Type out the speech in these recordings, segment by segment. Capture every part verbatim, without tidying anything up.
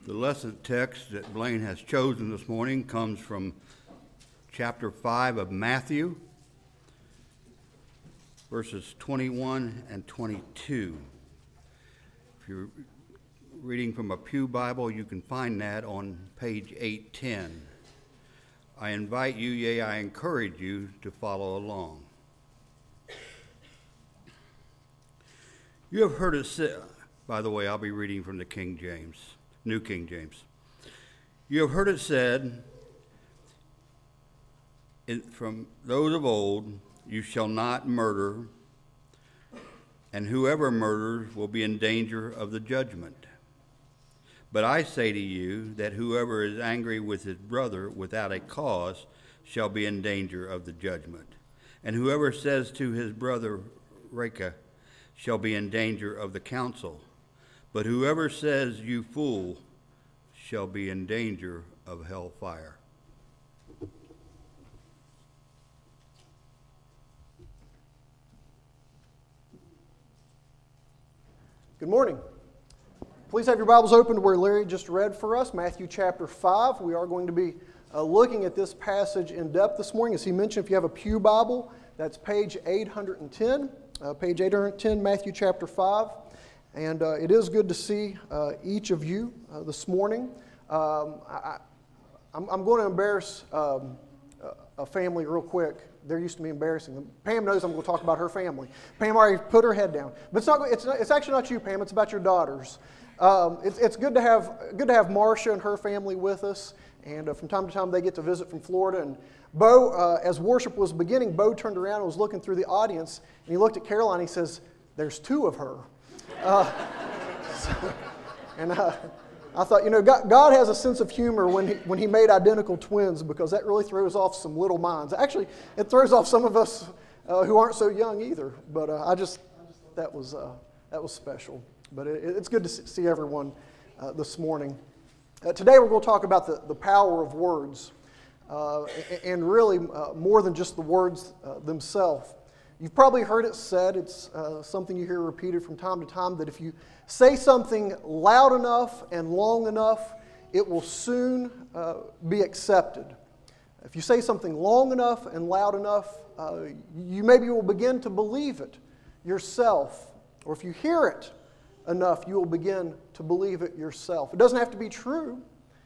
The lesson text that Blaine has chosen this morning comes from chapter five of Matthew, verses twenty-one and twenty-two. If you're reading from a Pew Bible, you can find that on page eight ten. I invite you, yea, I encourage you to follow along. You have heard it said, by the way, I'll be reading from the King James, New King James. You have heard it said in, from those of old, you shall not murder, and whoever murders will be in danger of the judgment. But I say to you that whoever is angry with his brother without a cause shall be in danger of the judgment. And whoever says to his brother, Raca, shall be in danger of the council. But whoever says, you fool, shall be in danger of hellfire. Good morning. Please have your Bibles open to where Larry just read for us, Matthew chapter five. We are going to be uh, looking at this passage in depth this morning. As he mentioned, if you have a Pew Bible, that's page eight ten, uh, page eight ten, Matthew chapter five. And uh, it is good to see uh, each of you uh, this morning. Um, I, I'm, I'm going to embarrass um, a family real quick. They're used to me embarrassing them. Pam knows I'm going to talk about her family. Pam already put her head down. But it's, not, it's, not, it's actually not you, Pam. It's about your daughters. Um, it's, it's good to have good to have Marcia and her family with us. And uh, from time to time, they get to visit from Florida. And Bo, uh, as worship was beginning, Bo turned around and was looking through the audience. And he looked at Caroline and he says, there's two of her. Uh, so, and uh, I thought, you know, God, God has a sense of humor when he, when he made identical twins, because that really throws off some little minds. Actually, it throws off some of us uh, who aren't so young either. But uh, I just, I just thought that was uh, that was special. But it, it's good to see everyone uh, this morning. Uh, today we're going to talk about the, the power of words, uh, and really uh, more than just the words uh, themselves. You've probably heard it said, it's uh, something you hear repeated from time to time, that if you say something loud enough and long enough, it will soon uh, be accepted. If you say something long enough and loud enough, uh, you maybe will begin to believe it yourself. Or if you hear it enough, you will begin to believe it yourself. It doesn't have to be true.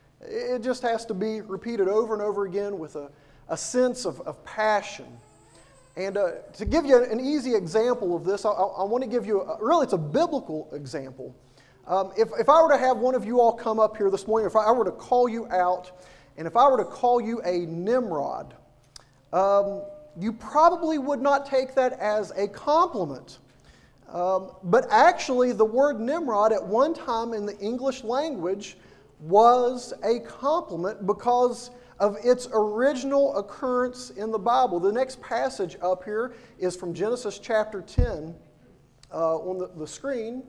It just has to be repeated over and over again with a, a sense of, of passion. And uh, to give you an easy example of this, I, I want to give you, a, really it's a biblical example. Um, if, if I were to have one of you all come up here this morning, if I were to call you out, and if I were to call you a Nimrod, um, you probably would not take that as a compliment. Um, but actually, the word Nimrod at one time in the English language was a compliment because of its original occurrence in the Bible. The next passage up here is from Genesis chapter ten uh, on the, the screen.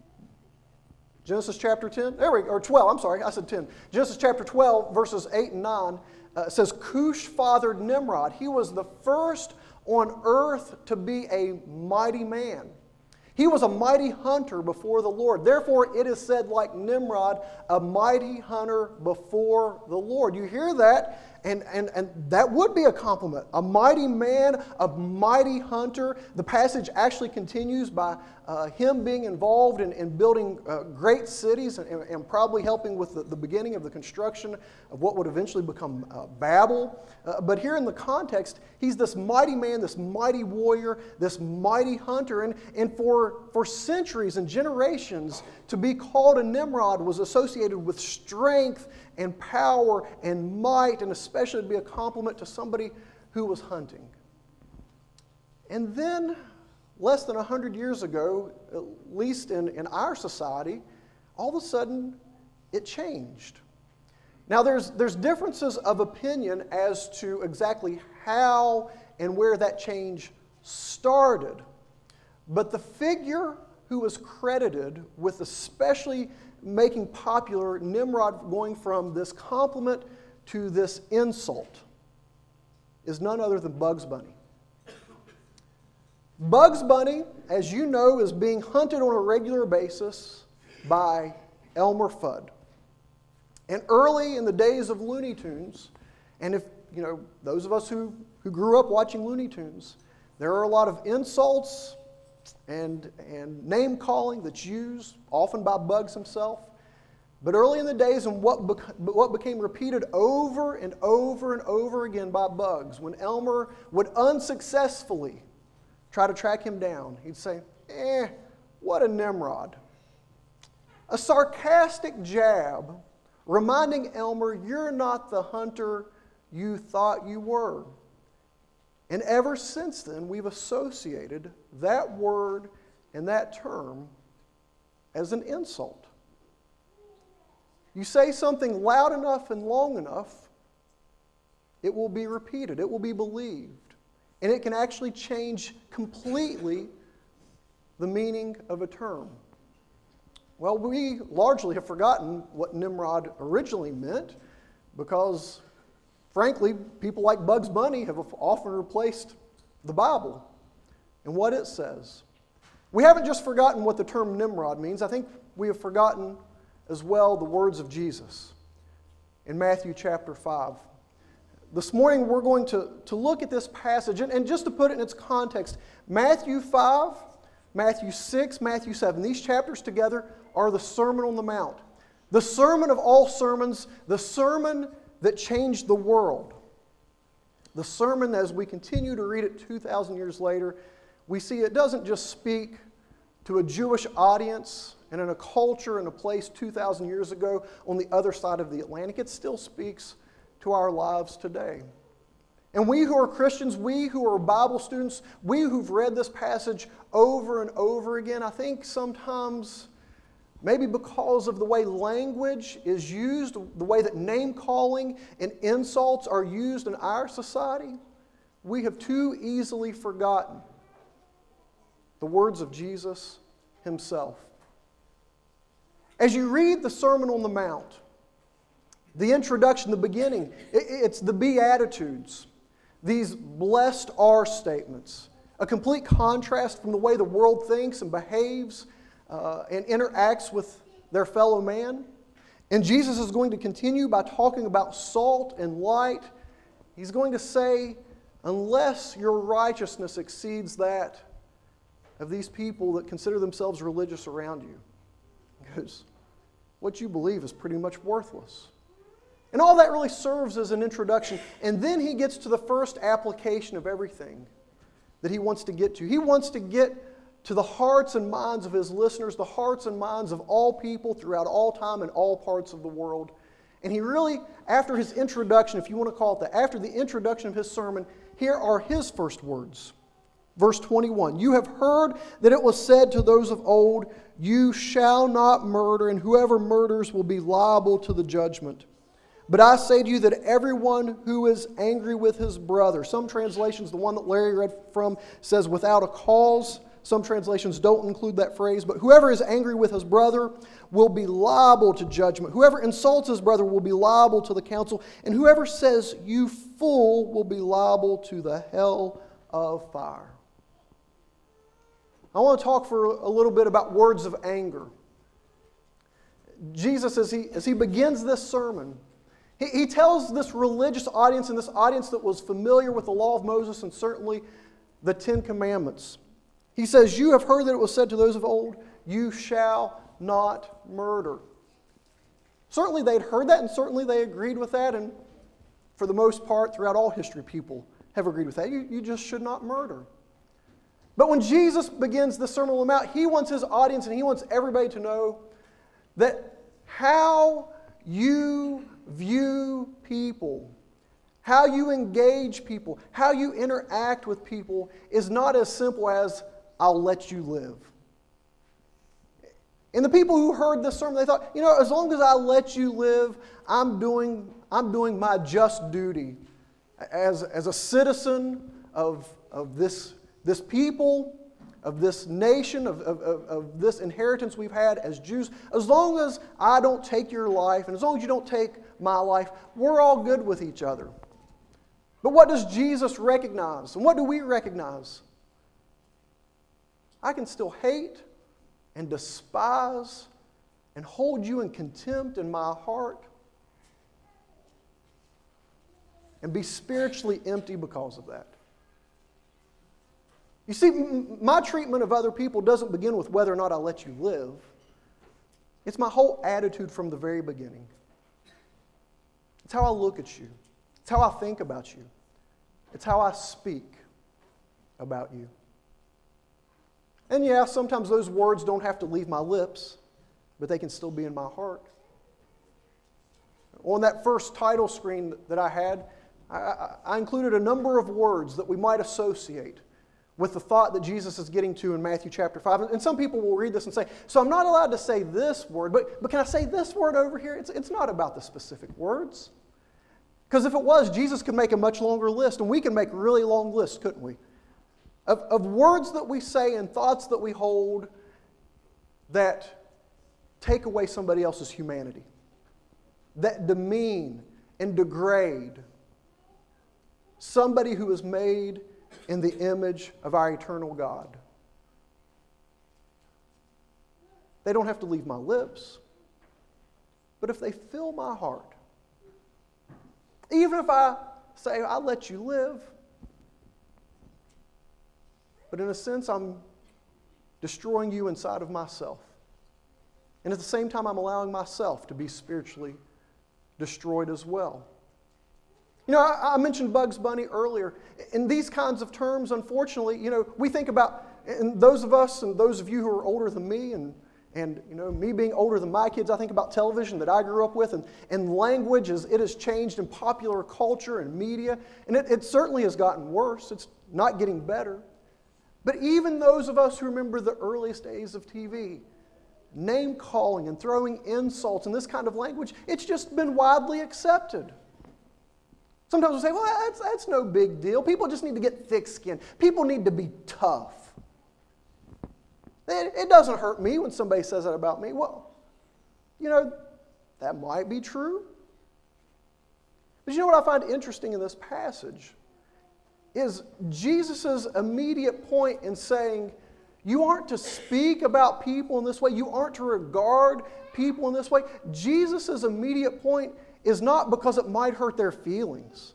Genesis chapter ten, there we go, or twelve, I'm sorry, I said ten. Genesis chapter twelve, verses eight and nine, uh, says, Cush fathered Nimrod. He was the first on earth to be a mighty man. He was a mighty hunter before the Lord. Therefore, it is said, like Nimrod, a mighty hunter before the Lord. You hear that, and, and, and that would be a compliment. A mighty man, a mighty hunter. The passage actually continues by uh, him being involved in, in building uh, great cities and, and probably helping with the, the beginning of the construction of what would eventually become uh, Babel. Uh, but here in the context, he's this mighty man, this mighty warrior, this mighty hunter. And, and for, for centuries and generations, to be called a Nimrod was associated with strength and power and might, and especially to be a compliment to somebody who was hunting. And then, less than one hundred years ago, at least in, in our society, all of a sudden, it changed. Now, there's, there's differences of opinion as to exactly how and where that change started. But the figure who was credited with especially making popular Nimrod going from this compliment to this insult is none other than Bugs Bunny. Bugs Bunny, as you know, is being hunted on a regular basis by Elmer Fudd. And early in the days of Looney Tunes, and if, you know, those of us who, who grew up watching Looney Tunes, there are a lot of insults and, and name-calling that's used, often by Bugs himself. But early in the days, and what, bec- what became repeated over and over and over again by Bugs, when Elmer would unsuccessfully try to track him down, he'd say, eh, what a Nimrod. A sarcastic jab reminding Elmer, you're not the hunter you thought you were. And ever since then, we've associated that word and that term as an insult. You say something loud enough and long enough, it will be repeated, it will be believed. And it can actually change completely the meaning of a term. Well, we largely have forgotten what Nimrod originally meant because, frankly, people like Bugs Bunny have often replaced the Bible and what it says. We haven't just forgotten what the term Nimrod means. I think we have forgotten as well the words of Jesus in Matthew chapter five. This morning we're going to, to look at this passage, and, and just to put it in its context, Matthew five, Matthew six, Matthew seven, these chapters together are the Sermon on the Mount. The sermon of all sermons, the sermon that changed the world. The sermon, as we continue to read it two thousand years later, we see it doesn't just speak to a Jewish audience and in a culture and a place two thousand years ago on the other side of the Atlantic. It still speaks to our lives today. And we who are Christians, we who are Bible students, we who've read this passage over and over again, I think sometimes, maybe because of the way language is used, the way that name-calling and insults are used in our society, we have too easily forgotten the words of Jesus himself. As you read the Sermon on the Mount, the introduction, the beginning, it's the Beatitudes, these blessed are statements, a complete contrast from the way the world thinks and behaves uh, and interacts with their fellow man. And Jesus is going to continue by talking about salt and light. He's going to say, unless your righteousness exceeds that of these people that consider themselves religious around you, because what you believe is pretty much worthless. And all that really serves as an introduction. And then he gets to the first application of everything that he wants to get to. He wants to get to the hearts and minds of his listeners, the hearts and minds of all people throughout all time and all parts of the world. And he really, after his introduction, if you want to call it that, after the introduction of his sermon, here are his first words. Verse twenty-one, you have heard that it was said to those of old, you shall not murder, and whoever murders will be liable to the judgment. But I say to you that everyone who is angry with his brother, some translations, the one that Larry read from, says without a cause. Some translations don't include that phrase. But whoever is angry with his brother will be liable to judgment. Whoever insults his brother will be liable to the council. And whoever says, you fool, will be liable to the hell of fire. I want to talk for a little bit about words of anger. Jesus, as he, as he begins this sermon, he, he tells this religious audience, and this audience that was familiar with the law of Moses and certainly the Ten Commandments, he says, you have heard that it was said to those of old, you shall not murder. Certainly they'd heard that, and certainly they agreed with that, and for the most part, throughout all history, people have agreed with that. You, you just should not murder. But when Jesus begins the Sermon on the Mount, he wants his audience and he wants everybody to know that how you view people, how you engage people, how you interact with people is not as simple as, I'll let you live. And the people who heard this sermon, they thought, you know, as long as I let you live, I'm doing, I'm doing my just duty as, as a citizen of, of this This people, of this nation, of, of, of this inheritance we've had as Jews, as long as I don't take your life, and as long as you don't take my life, we're all good with each other. But what does Jesus recognize? And what do we recognize? I can still hate and despise and hold you in contempt in my heart and be spiritually empty because of that. You see, m- my treatment of other people doesn't begin with whether or not I let you live. It's my whole attitude from the very beginning. It's how I look at you. It's how I think about you. It's how I speak about you. And yeah, sometimes those words don't have to leave my lips, but they can still be in my heart. On that first title screen that I had, I, I, I included a number of words that we might associate with the thought that Jesus is getting to in Matthew chapter five. And some people will read this and say, so I'm not allowed to say this word, but, but can I say this word over here? It's, it's not about the specific words. Because if it was, Jesus could make a much longer list, and we can make really long lists, couldn't we? Of, of words that we say and thoughts that we hold that take away somebody else's humanity, that demean and degrade somebody who is made in the image of our eternal God. They don't have to leave my lips, but if they fill my heart, even if I say, I'll let you live, but in a sense, I'm destroying you inside of myself. And at the same time, I'm allowing myself to be spiritually destroyed as well. You know, I, I mentioned Bugs Bunny earlier. In these kinds of terms, unfortunately, you know, we think about, and those of us and those of you who are older than me, and, and you know, me being older than my kids, I think about television that I grew up with, and, and language as it has changed in popular culture and media, and it, it certainly has gotten worse. It's not getting better. But even those of us who remember the earliest days of T V, name-calling and throwing insults and this kind of language, it's just been widely accepted. Sometimes we say, well, that's, that's no big deal. People just need to get thick-skinned. People need to be tough. It, it doesn't hurt me when somebody says that about me. Well, you know, that might be true. But you know what I find interesting in this passage is Jesus' immediate point in saying, you aren't to speak about people in this way. You aren't to regard people in this way. Jesus' immediate point is not because it might hurt their feelings.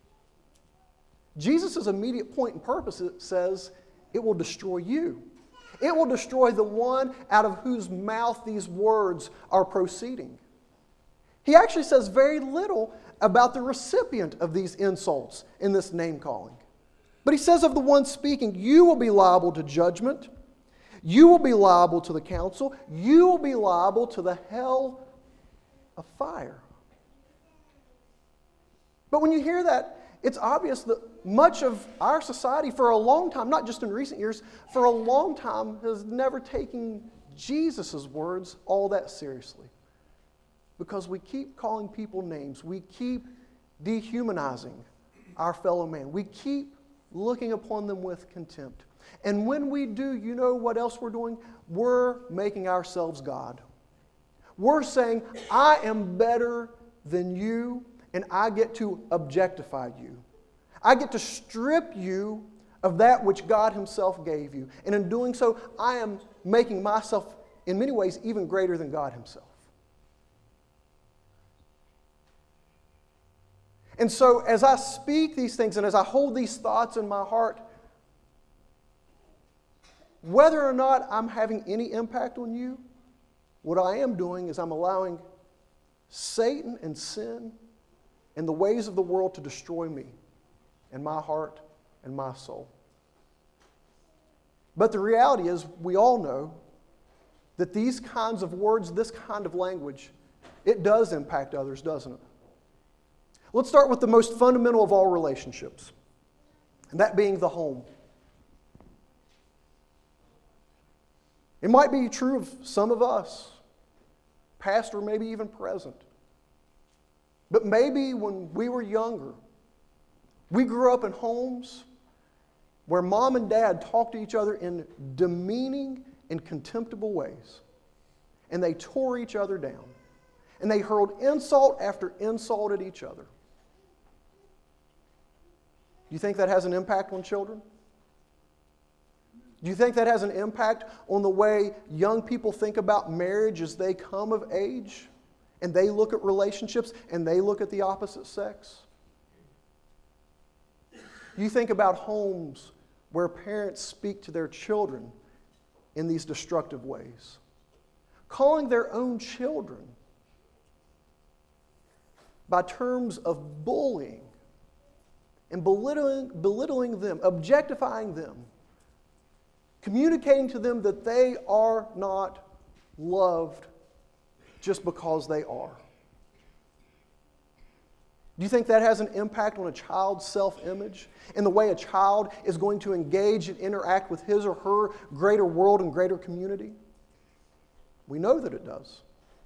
Jesus' immediate point and purpose says it will destroy you. It will destroy the one out of whose mouth these words are proceeding. He actually says very little about the recipient of these insults in this name-calling. But he says of the one speaking, you will be liable to judgment. You will be liable to the council. You will be liable to the hell of fire. But when you hear that, it's obvious that much of our society for a long time, not just in recent years, for a long time has never taken Jesus' words all that seriously. Because we keep calling people names. We keep dehumanizing our fellow man. We keep looking upon them with contempt. And when we do, you know what else we're doing? We're making ourselves God. We're saying, I am better than you, and I get to objectify you. I get to strip you of that which God Himself gave you. And in doing so, I am making myself, in many ways, even greater than God Himself. And so, as I speak these things and as I hold these thoughts in my heart, whether or not I'm having any impact on you, what I am doing is I'm allowing Satan and sin and the ways of the world to destroy me and my heart and my soul. But the reality is, we all know that these kinds of words, this kind of language, it does impact others, doesn't it? Let's start with the most fundamental of all relationships, and that being the home. It might be true of some of us, past or maybe even present. But maybe when we were younger, we grew up in homes where mom and dad talked to each other in demeaning and contemptible ways. And they tore each other down. And they hurled insult after insult at each other. Do you think that has an impact on children? Do you think that has an impact on the way young people think about marriage as they come of age and they look at relationships and they look at the opposite sex? You think about homes where parents speak to their children in these destructive ways, calling their own children by terms of bullying and belittling, belittling them, objectifying them, communicating to them that they are not loved just because they are. Do you think that has an impact on a child's self-image and the way a child is going to engage and interact with his or her greater world and greater community? We know that it does.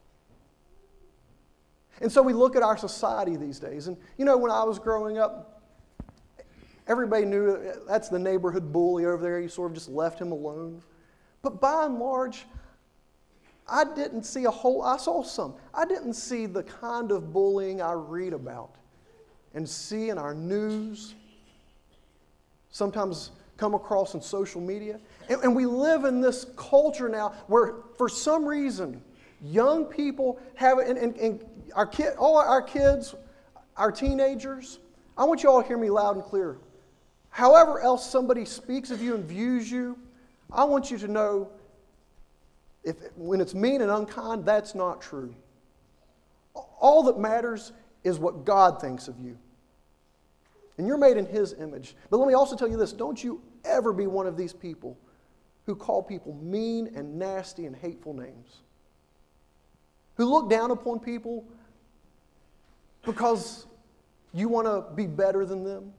And so we look at our society these days. And you know, when I was growing up, everybody knew that's the neighborhood bully over there. You sort of just left him alone. But by and large, I didn't see a whole, I saw some. I didn't see the kind of bullying I read about and see in our news, sometimes come across in social media. And, and we live in this culture now where, for some reason, young people have, and, and, and our kid, all our kids, our teenagers, I want you all to hear me loud and clear. However else somebody speaks of you and views you, I want you to know if when it's mean and unkind, that's not true. All that matters is what God thinks of you. And you're made in His image. But let me also tell you this, don't you ever be one of these people who call people mean and nasty and hateful names. Who look down upon people because you want to be better than them.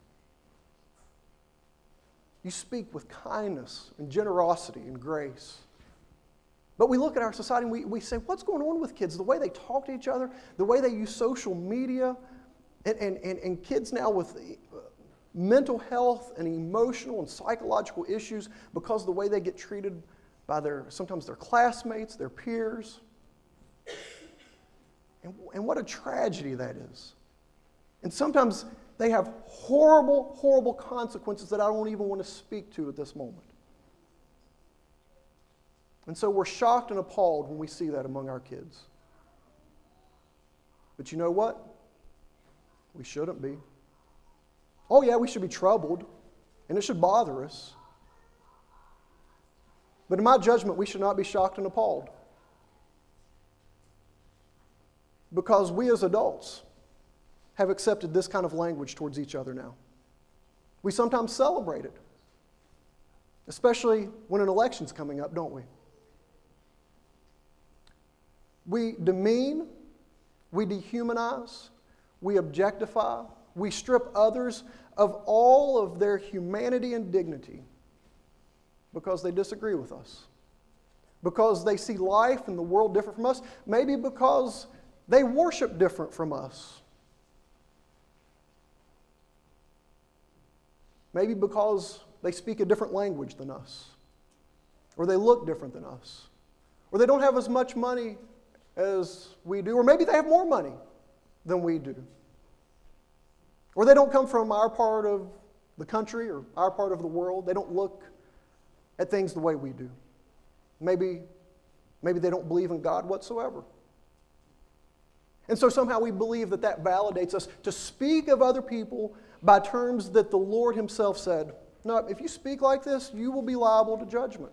You speak with kindness and generosity and grace. But we look at our society and we, we say, what's going on with kids? The way they talk to each other, the way they use social media, and, and, and, and kids now with mental health and emotional and psychological issues because of the way they get treated by their, sometimes their classmates, their peers. And, and what a tragedy that is. And sometimes they have horrible, horrible consequences that I don't even want to speak to at this moment. And so we're shocked and appalled when we see that among our kids. But you know what? We shouldn't be. Oh yeah, we should be troubled, and it should bother us. But in my judgment, we should not be shocked and appalled. Because we as adults have accepted this kind of language towards each other now. We sometimes celebrate it, especially when an election's coming up, don't we? We demean, we dehumanize, we objectify, we strip others of all of their humanity and dignity because they disagree with us, because they see life and the world different from us, maybe because they worship different from us, maybe because they speak a different language than us, or they look different than us, or they don't have as much money as we do, or maybe they have more money than we do. Or they don't come from our part of the country or our part of the world. They don't look at things the way we do. Maybe, maybe they don't believe in God whatsoever. And so somehow we believe that that validates us to speak of other people by terms that the Lord Himself said, no, if you speak like this, you will be liable to judgment.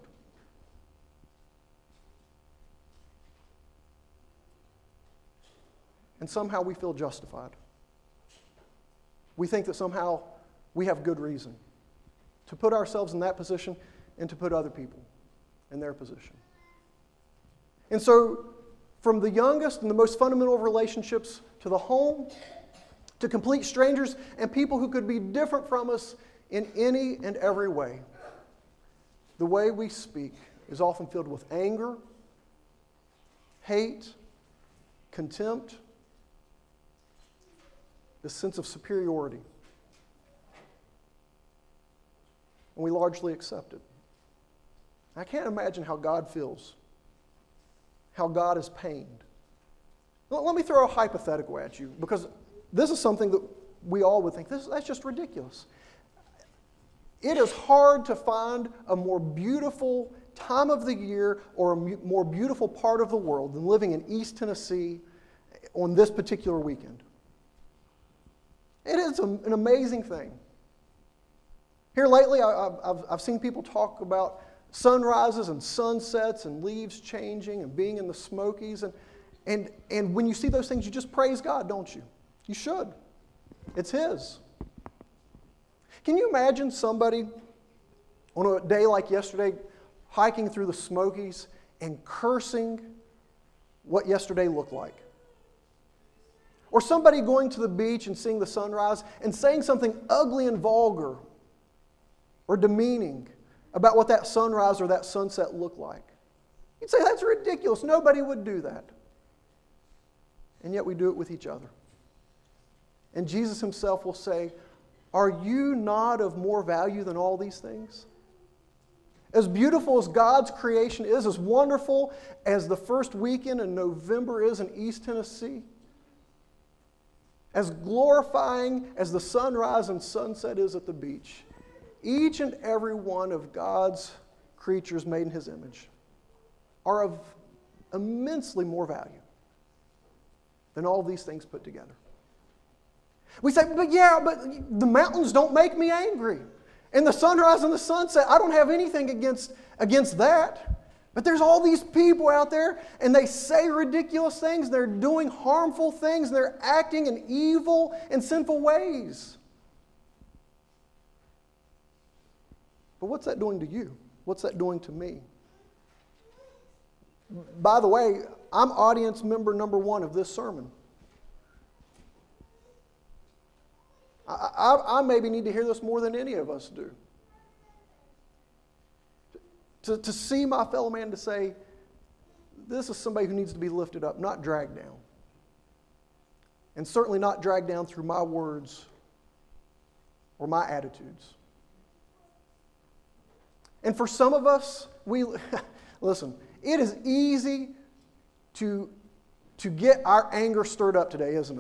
And somehow we feel justified. We think that somehow we have good reason to put ourselves in that position and to put other people in their position. And so, from the youngest and the most fundamental of relationships to the home, to complete strangers and people who could be different from us in any and every way, the way we speak is often filled with anger, hate, contempt, this sense of superiority. And we largely accept it. I can't imagine how God feels, how God is pained. Let me throw a hypothetical at you, because this is something that we all would think, this, that's just ridiculous. It is hard to find a more beautiful time of the year or a mu- more beautiful part of the world than living in East Tennessee on this particular weekend. It is a, an amazing thing Here lately, I, I've, I've seen people talk about sunrises and sunsets and leaves changing and being in the Smokies. And, and, and when you see those things, you just praise God, don't you? You should. It's His. Can you imagine somebody on a day like yesterday hiking through the Smokies and cursing what yesterday looked like? Or somebody going to the beach and seeing the sunrise and saying something ugly and vulgar or demeaning about what that sunrise or that sunset looked like. You'd say, that's ridiculous. Nobody would do that. And yet we do it with each other. And Jesus Himself will say, are you not of more value than all these things? As beautiful as God's creation is, as wonderful as the first weekend in November is in East Tennessee, as glorifying as the sunrise and sunset is at the beach, each and every one of God's creatures made in His image are of immensely more value than all these things put together. We say, but yeah, but the mountains don't make me angry. And the sunrise and the sunset, I don't have anything against, against that. But there's all these people out there, and they say ridiculous things, they're doing harmful things, and they're acting in evil and sinful ways. But what's that doing to you? What's that doing to me? By the way, I'm audience member number one of this sermon. I, I, I maybe need to hear this more than any of us do. To, to see my fellow man, to say, this is somebody who needs to be lifted up, not dragged down. And certainly not dragged down through my words or my attitudes. And for some of us, we listen, it is easy to, to get our anger stirred up today, isn't it?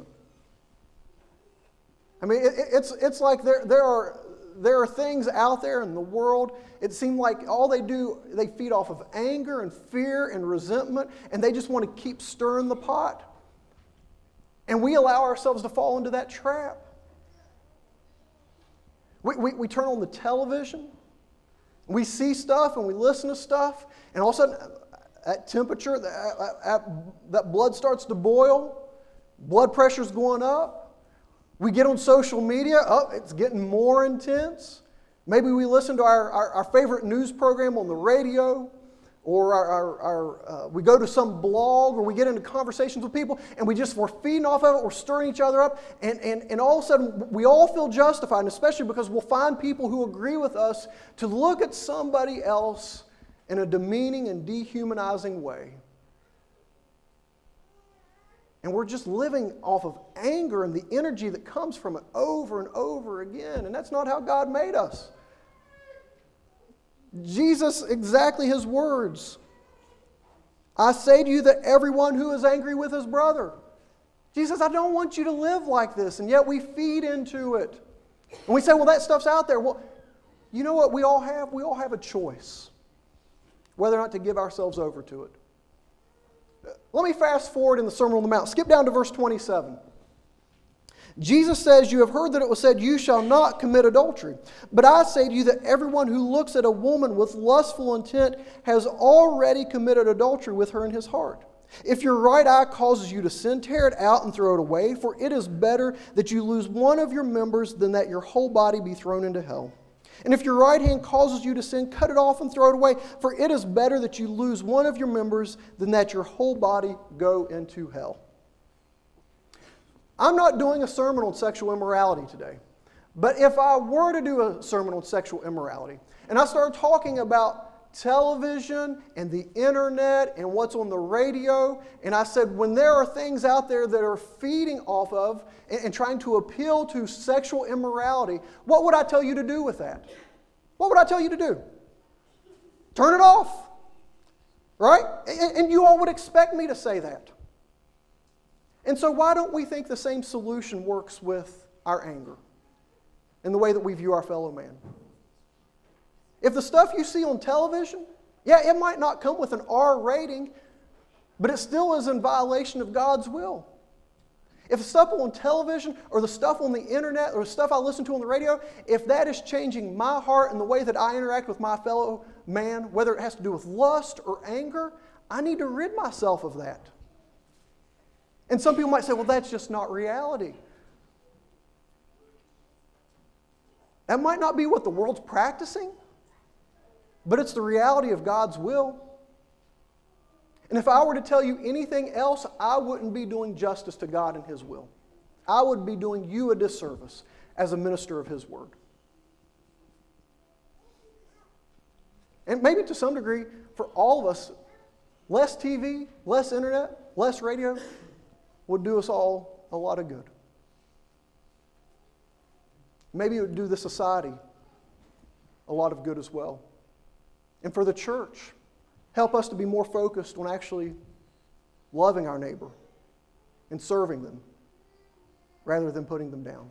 I mean, it, it's, it's like there, there, are, there are things out there in the world, it seems like all they do, they feed off of anger and fear and resentment, and they just want to keep stirring the pot. And we allow ourselves to fall into that trap. We, we, we turn on the television, we see stuff and we listen to stuff, and all of a sudden, at temperature, that, at, that blood starts to boil, blood pressure's going up. We get on social media, oh, it's getting more intense. Maybe we listen to our, our, our favorite news program on the radio, or our, our, our, uh, we go to some blog, or we get into conversations with people, and we just, we're feeding off of it, we're stirring each other up, and, and, and all of a sudden we all feel justified, and especially because we'll find people who agree with us to look at somebody else in a demeaning and dehumanizing way. And we're just living off of anger and the energy that comes from it over and over again. And that's not how God made us. Jesus, exactly His words. I say to you that everyone who is angry with his brother. Jesus, I don't want you to live like this. And yet we feed into it. And we say, well, that stuff's out there. Well, you know what we all have? We all have a choice whether or not to give ourselves over to it. Let me fast forward in the Sermon on the Mount. Skip down to verse twenty-seven. Jesus says, you have heard that it was said, you shall not commit adultery. But I say to you that everyone who looks at a woman with lustful intent has already committed adultery with her in his heart. If your right eye causes you to sin, tear it out and throw it away, for it is better that you lose one of your members than that your whole body be thrown into hell. And if your right hand causes you to sin, cut it off and throw it away, for it is better that you lose one of your members than that your whole body go into hell. I'm not doing a sermon on sexual immorality today, but if I were to do a sermon on sexual immorality, and I started talking about television and the internet and what's on the radio, and I said when there are things out there that are feeding off of and, and trying to appeal to sexual immorality, what would I tell you to do with that? What would I tell you to do? Turn it off, right? And, and you all would expect me to say that. And so why don't we think the same solution works with our anger and the way that we view our fellow man? If the stuff you see on television, yeah, it might not come with an R rating, but it still is in violation of God's will. If the stuff on television or the stuff on the internet or the stuff I listen to on the radio, if that is changing my heart and the way that I interact with my fellow man, whether it has to do with lust or anger, I need to rid myself of that. And some people might say, well, that's just not reality. That might not be what the world's practicing, but it's the reality of God's will. And if I were to tell you anything else, I wouldn't be doing justice to God and His will. I would be doing you a disservice as a minister of His Word. And maybe to some degree, for all of us, less T V, less internet, less radio would do us all a lot of good. Maybe it would do the society a lot of good as well. And for the church, help us to be more focused on actually loving our neighbor and serving them rather than putting them down.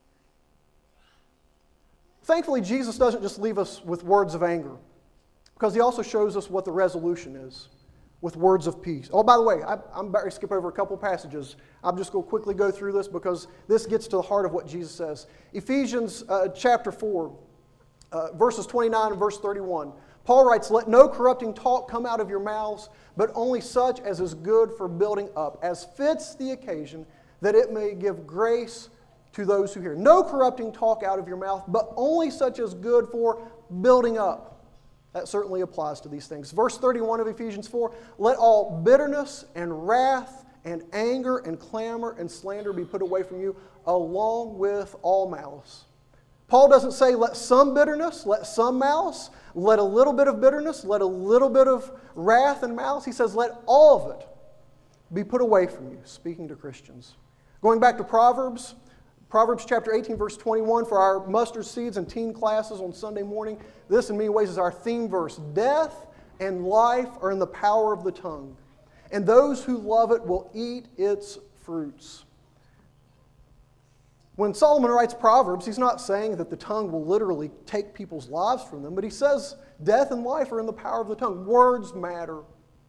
Thankfully, Jesus doesn't just leave us with words of anger, because He also shows us what the resolution is with words of peace. Oh, by the way, I, I'm about to skip over a couple passages. I'm just going to quickly go through this because this gets to the heart of what Jesus says. Ephesians uh, chapter four, uh, verses twenty-nine and verse thirty-one. Paul writes, "Let no corrupting talk come out of your mouths, but only such as is good for building up, as fits the occasion, that it may give grace to those who hear." No corrupting talk out of your mouth, but only such as good for building up. That certainly applies to these things. Verse thirty-one of Ephesians four, "Let all bitterness and wrath and anger and clamor and slander be put away from you, along with all malice." Paul doesn't say let some bitterness, let some malice, let a little bit of bitterness, let a little bit of wrath and malice. He says let all of it be put away from you, speaking to Christians. Going back to Proverbs, Proverbs chapter eighteen, verse twenty-one, for our mustard seeds and teen classes on Sunday morning, this in many ways is our theme verse. "Death and life are in the power of the tongue, and those who love it will eat its fruits." When Solomon writes Proverbs, he's not saying that the tongue will literally take people's lives from them, but he says death and life are in the power of the tongue. Words matter.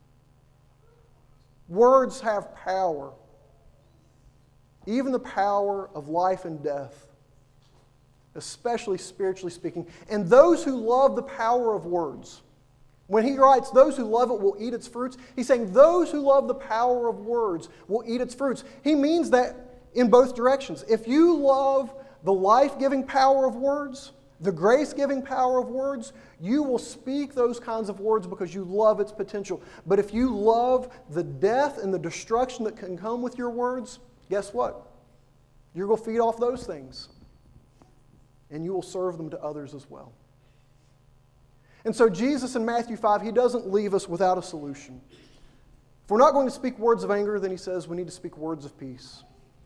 Words have power. Even the power of life and death, especially spiritually speaking. And those who love the power of words, when he writes, those who love it will eat its fruits, he's saying those who love the power of words will eat its fruits. He means that in both directions. If you love the life-giving power of words, the grace-giving power of words, you will speak those kinds of words because you love its potential. But if you love the death and the destruction that can come with your words, guess what? You're going to feed off those things. And you will serve them to others as well. And so Jesus in Matthew five, He doesn't leave us without a solution. If we're not going to speak words of anger, then He says we need to speak words of peace.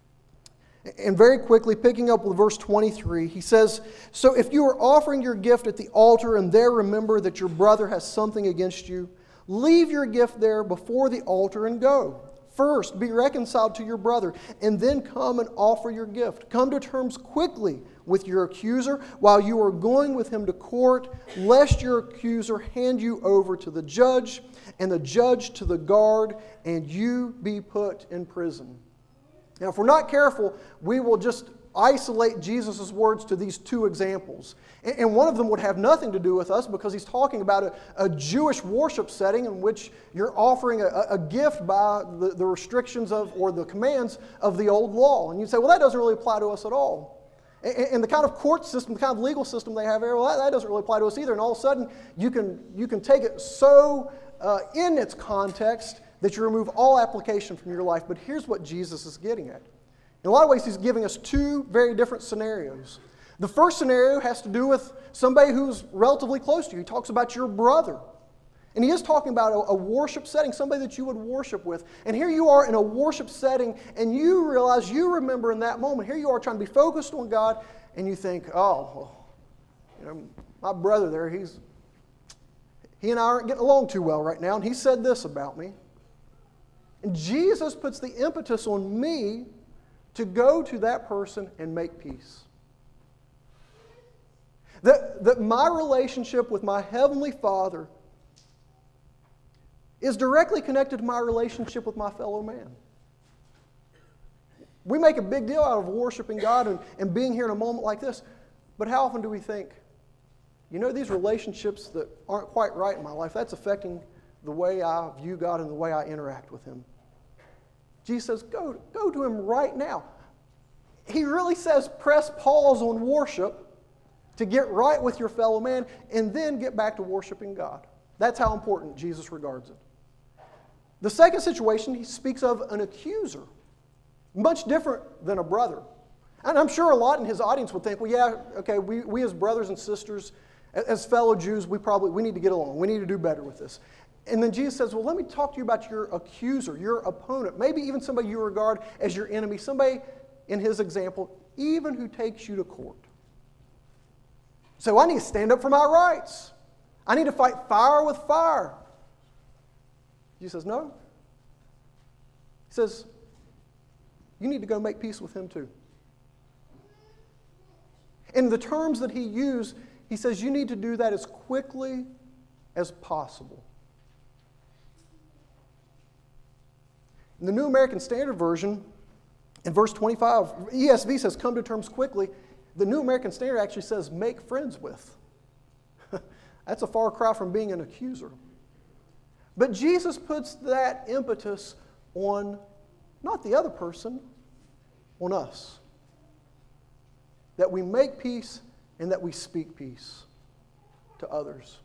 And very quickly, picking up with verse twenty-three, he says, "So if you are offering your gift at the altar and there remember that your brother has something against you, leave your gift there before the altar and go. First, be reconciled to your brother, and then come and offer your gift. Come to terms quickly with your accuser while you are going with him to court, lest your accuser hand you over to the judge, and the judge to the guard, and you be put in prison." Now, if we're not careful, we will just isolate Jesus' words to these two examples. And one of them would have nothing to do with us because he's talking about a, a Jewish worship setting in which you're offering a, a gift by the, the restrictions of or the commands of the old law. And you'd say, well, that doesn't really apply to us at all. And, and the kind of court system, the kind of legal system they have there, well, that, that doesn't really apply to us either. And all of a sudden, you can, you can take it so uh, in its context that you remove all application from your life. But here's what Jesus is getting at. In a lot of ways, he's giving us two very different scenarios. The first scenario has to do with somebody who's relatively close to you. He talks about your brother. And he is talking about a, a worship setting, somebody that you would worship with. And here you are in a worship setting, and you realize, you remember in that moment, here you are trying to be focused on God, and you think, oh, well, you know, my brother there, he's he and I aren't getting along too well right now, and he said this about me. And Jesus puts the impetus on me to go to that person and make peace. That, that my relationship with my Heavenly Father is directly connected to my relationship with my fellow man. We make a big deal out of worshiping God and, and being here in a moment like this. But how often do we think, you know, these relationships that aren't quite right in my life, that's affecting the way I view God and the way I interact with Him. Jesus says, go, go to Him right now. He really says, press pause on worship to get right with your fellow man and then get back to worshiping God. That's how important Jesus regards it. The second situation, he speaks of an accuser. Much different than a brother. And I'm sure a lot in his audience would think, well, yeah, okay, we, we as brothers and sisters, as fellow Jews, we probably we need to get along. We need to do better with this. And then Jesus says, well, let me talk to you about your accuser, your opponent, maybe even somebody you regard as your enemy, somebody, in his example, even who takes you to court. So I need to stand up for my rights. I need to fight fire with fire. Jesus says, no. He says, you need to go make peace with him too. In the terms that he used, he says you need to do that as quickly as possible. In the New American Standard Version, in verse twenty-five, E S V says, come to terms quickly. The New American Standard actually says, make friends with. That's a far cry from being an accuser. But Jesus puts that impetus on not the other person, on us. That we make peace and that we speak peace to others.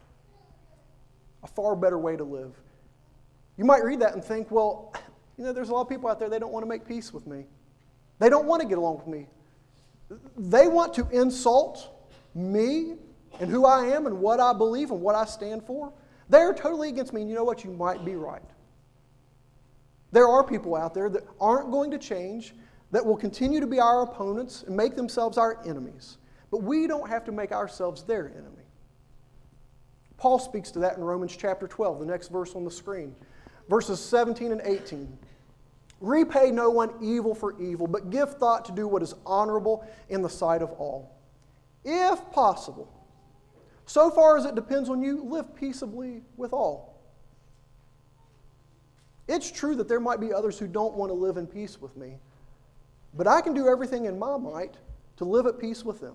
A far better way to live. You might read that and think, well, you know, there's a lot of people out there, they don't want to make peace with me. They don't want to get along with me. They want to insult me and who I am and what I believe and what I stand for. They're totally against me, and you know what? You might be right. There are people out there that aren't going to change, that will continue to be our opponents and make themselves our enemies. But we don't have to make ourselves their enemy. Paul speaks to that in Romans chapter twelve, the next verse on the screen. Verses seventeen and eighteen. Repay no one evil for evil, but give thought to do what is honorable in the sight of all. If possible, so far as it depends on you, live peaceably with all. It's true that there might be others who don't want to live in peace with me, but I can do everything in my might to live at peace with them,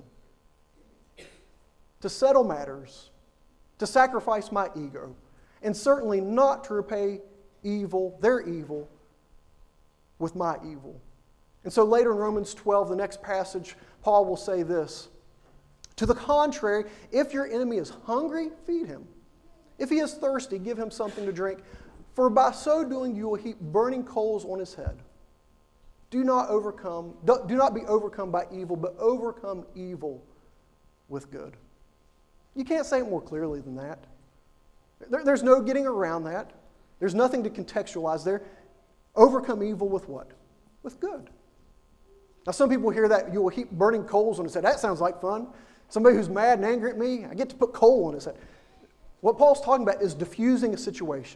to settle matters, to sacrifice my ego, and certainly not to repay evil, their evil, with my evil. And so later in Romans twelve, the next passage, Paul will say this. To the contrary, if your enemy is hungry, feed him. If he is thirsty, give him something to drink. For by so doing, you will heap burning coals on his head. Do not overcome, do not be overcome by evil, but overcome evil with good. You can't say it more clearly than that. There, there's no getting around that. There's nothing to contextualize there. Overcome evil with what? With good. Now some people hear that, you will heap burning coals on his head. That sounds like fun. Somebody who's mad and angry at me, I get to put coal on his head. What Paul's talking about is diffusing a situation.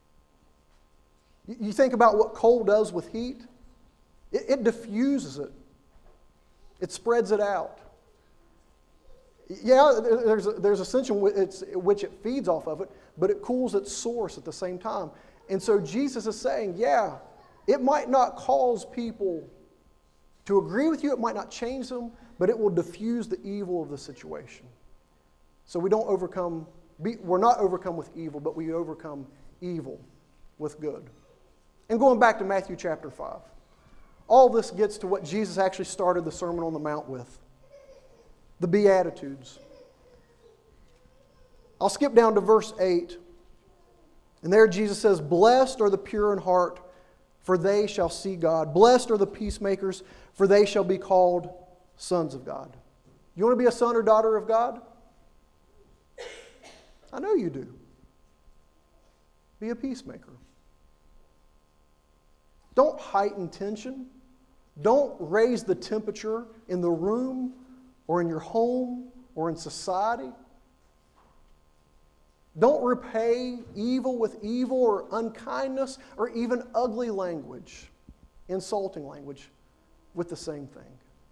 You think about what coal does with heat. It, it diffuses it. It spreads it out. Yeah, there's a, there's a sense in which it feeds off of it, but it cools its source at the same time. And so Jesus is saying, yeah, it might not cause people to agree with you, it might not change them, but it will diffuse the evil of the situation. So we don't overcome, we're not overcome with evil, but we overcome evil with good. And going back to Matthew chapter five, all this gets to what Jesus actually started the Sermon on the Mount with. The Beatitudes. I'll skip down to verse eight. And there Jesus says, blessed are the pure in heart, for they shall see God. Blessed are the peacemakers, for they shall be called sons of God. You want to be a son or daughter of God? I know you do. Be a peacemaker. Don't heighten tension. Don't raise the temperature in the room or in your home or in society. Don't repay evil with evil or unkindness or even ugly language, insulting language, with the same thing.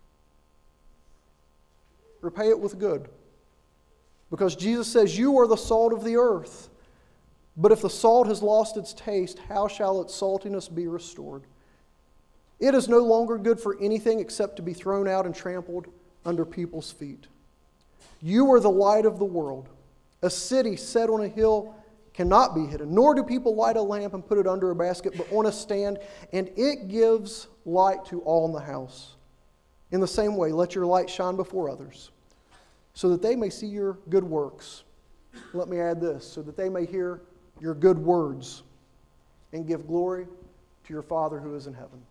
Repay it with good. Because Jesus says, you are the salt of the earth. But if the salt has lost its taste, how shall its saltiness be restored? It is no longer good for anything except to be thrown out and trampled under people's feet. You are the light of the world. A city set on a hill cannot be hidden, nor do people light a lamp and put it under a basket, but on a stand, and it gives light to all in the house. In the same way, let your light shine before others, so that they may see your good works. Let me add this, so that they may hear your good words and give glory to your Father who is in heaven.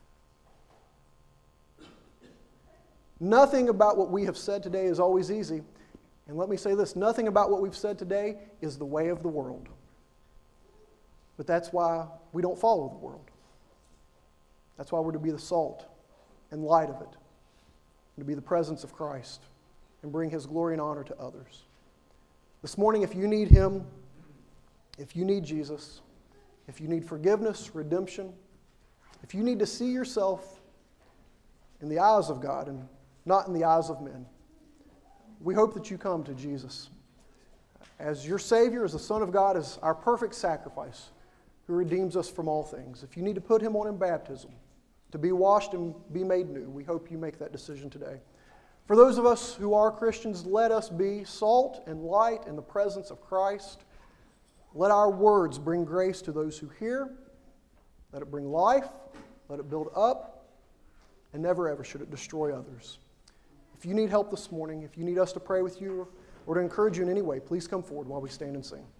Nothing about what we have said today is always easy. And let me say this, nothing about what we've said today is the way of the world. But that's why we don't follow the world. That's why we're to be the salt and light of it, and to be the presence of Christ and bring His glory and honor to others. This morning, if you need Him, if you need Jesus, if you need forgiveness, redemption, if you need to see yourself in the eyes of God and not in the eyes of men, we hope that you come to Jesus as your Savior, as the Son of God, as our perfect sacrifice who redeems us from all things. If you need to put Him on in baptism, to be washed and be made new, we hope you make that decision today. For those of us who are Christians, let us be salt and light in the presence of Christ. Let our words bring grace to those who hear. Let it bring life. Let it build up. And never ever should it destroy others. If you need help this morning, if you need us to pray with you or to encourage you in any way, please come forward while we stand and sing.